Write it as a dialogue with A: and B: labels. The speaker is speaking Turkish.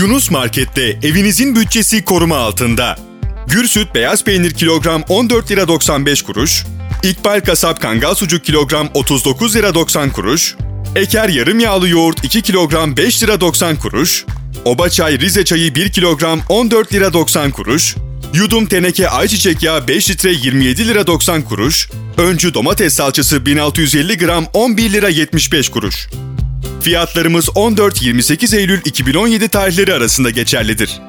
A: Yunus Market'te evinizin bütçesi koruma altında. Gürsüt beyaz peynir kilogram 14 lira 95 kuruş. İkbal Kasap Kangal sucuk kilogram 39 lira 90 kuruş. Eker yarım yağlı yoğurt 2 kilogram 5 lira 90 kuruş. Oba çay Rize çayı 1 kilogram 14 lira 90 kuruş. Yudum teneke ayçiçek yağı 5 litre 27 lira 90 kuruş. Öncü domates salçası 1650 gram 11 lira 75 kuruş. Fiyatlarımız 14-28 Eylül 2017 tarihleri arasında geçerlidir.